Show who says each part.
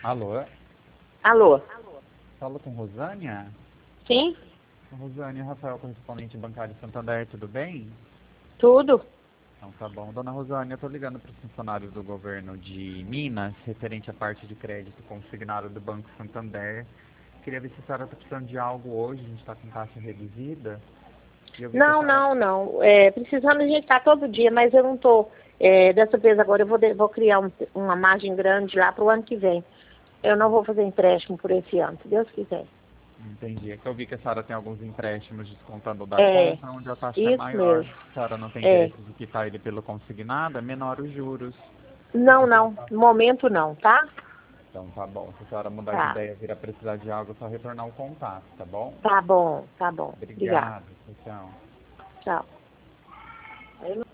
Speaker 1: Alô?
Speaker 2: Alô?
Speaker 1: Falo com Rosânia?
Speaker 2: Sim?
Speaker 1: Rosânia, Rafael, correspondente bancário Santander, tudo bem?
Speaker 2: Tudo?
Speaker 1: Então tá bom. Dona Rosânia, eu tô ligando para os funcionários do governo de Minas, referente à parte de crédito consignado do Banco Santander. Queria ver se a senhora está precisando de algo hoje, a gente está com taxa reduzida. E eu vi que a
Speaker 2: Não,
Speaker 1: senhora...
Speaker 2: não, não. Precisando a gente tá todo dia, mas eu não tô. Dessa vez agora eu vou criar uma margem grande lá para o ano que vem. Eu não vou fazer empréstimo por esse ano, se Deus quiser.
Speaker 1: Entendi. É que eu vi que a senhora tem alguns empréstimos descontando da
Speaker 2: É,
Speaker 1: conta, onde a taxa é
Speaker 2: isso
Speaker 1: maior.
Speaker 2: mesmo.
Speaker 1: A senhora não tem
Speaker 2: É.
Speaker 1: interesse de quitar ele pelo consignado, é menor os juros. Eu
Speaker 2: Não,
Speaker 1: consigo
Speaker 2: não. No momento não, tá?
Speaker 1: Então tá bom. Se a senhora mudar de
Speaker 2: Tá.
Speaker 1: ideia, vir a precisar de algo, é só retornar o contato, tá bom?
Speaker 2: Tá bom, tá bom. Obrigada.
Speaker 1: Obrigado. Tchau.
Speaker 2: Tchau. Eu não